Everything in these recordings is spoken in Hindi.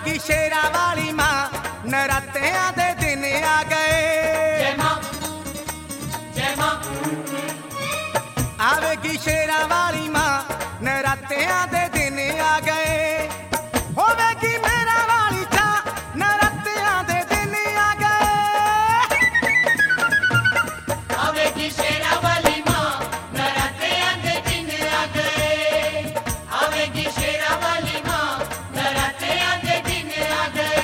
आवेगी शेरा वाली माँ, नरात्यां दे दिन आ गए। जय माँ, जय माँ। आवेगी शेरा वाली माँ, नरात्यां दे दिन आ गए। होवेगी मेरा वाली चा, नरात्यां दे दिन आ गए। आवेगी शेरा वाली माँ, नरात्यां दे दिन आ गए। आवेगी शेरा वाली माँ, नरात्यां दे दिन आ गए।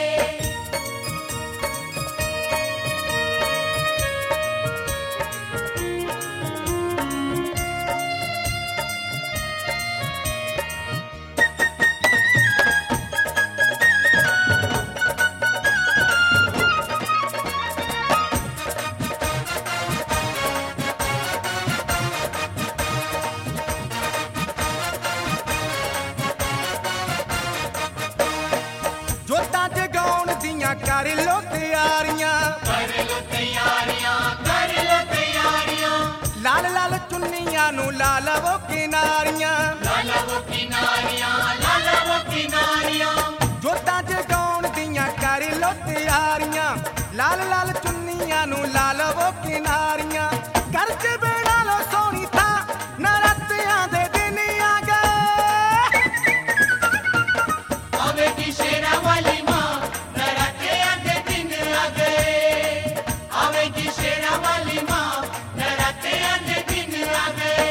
जोतां जगाउण दियां कर लो तैयारियां, कर लो तैयारियां, कर लो तैयारियां। लाल लाल चुन्नियां नू ला लवो किनारियां। लाला वो किनारियां, लाला वो किनारियां। जोतां जगाउण दियां कर लो तैयारियां, लाल लाल चुन्नियां नू ला लवो किनारियां। घर च बना लो सोहनी था, नरात्यां दे दिन आ गए। आवेगी शेरा वाली माँ, नरात्यां दे दिन आ गए। आवेगी शेरा वाली माँ, नरात्यां दे दिन आ गए।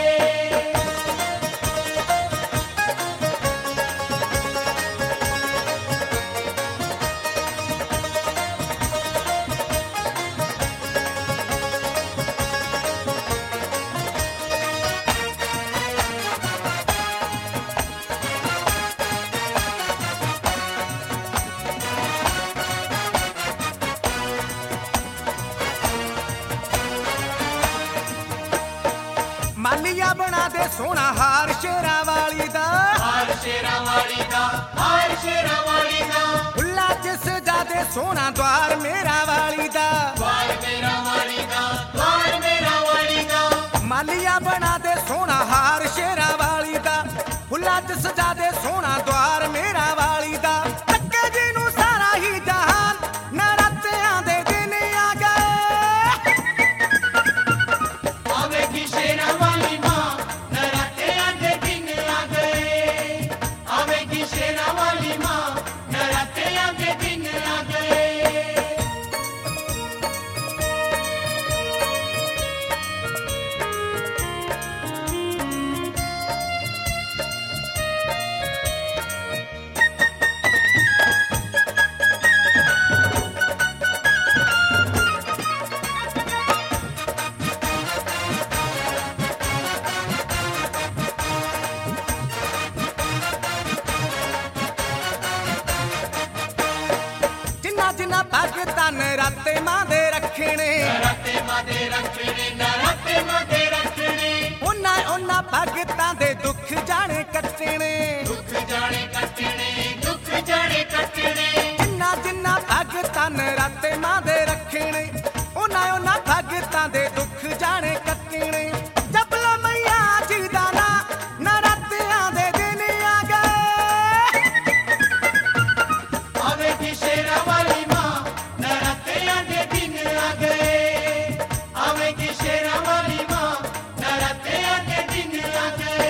मालिया बना दे सोना हार शेरा वाली दा, हार शेरा वाली दा, हार शेरा वाली दा। फुल्ला च सजा दे सोना द्वार मेरा वाली दा। द्वार मेरा वाली दा, द्वार मेरा वाली दा। मालिया बना दे सोना हार शेरा वाली दा, फुल्ला च सजा दे सोना द्वार मेरा वाली दा। टक्के जी नू सारा ही जहान, नरात्यां दे दिन आ गए। आवेगी शेरा वाली माँ, नरात्यां दे दिन आ गए। आवेगी शेरा वाली माँ, नरात्यां दे दिन आ गए। जिन्ना जिन्ना भगतां नराते मां दे रखने, नराते माँ दे रखने, नराते माँ दे रखने। उन्ना उन्ना भगतां दे दुख जाने कटने। दुख जाने कटने, दुख जाने कटने। जिन्ना जिन्ना भगतां नराते मां दे रखने, उन्ना उन्ना भगतां दे दुख जाने कटने। जप लो मैया जी दा नां, नरात्यां दे दिन आ गए। आवेगी शेरा वाली माँ, नरात्यां दे दिन आ गए। आवेगी शेरा वाली माँ, नरात्यां दे दिन आ गए।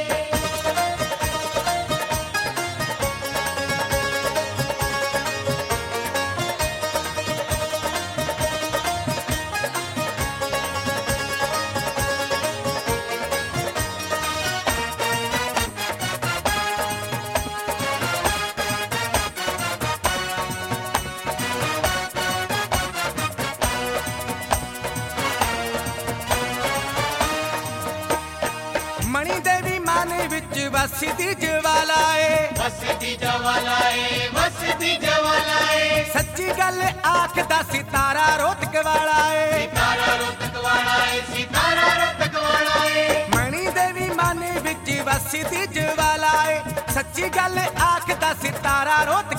मणि देवी माने विच वसदी ज्वालाए, वसदी जवालाए, वसदी जवालाए। सच्ची गल आखदा सितारा रोहतक वाला है। सितारा रोहतक वाला है, सितारा रोहतक वाला है। मणि देवी माने विच वसदी ज्वालाए, सच्ची गल आखदा सितारा रोहतक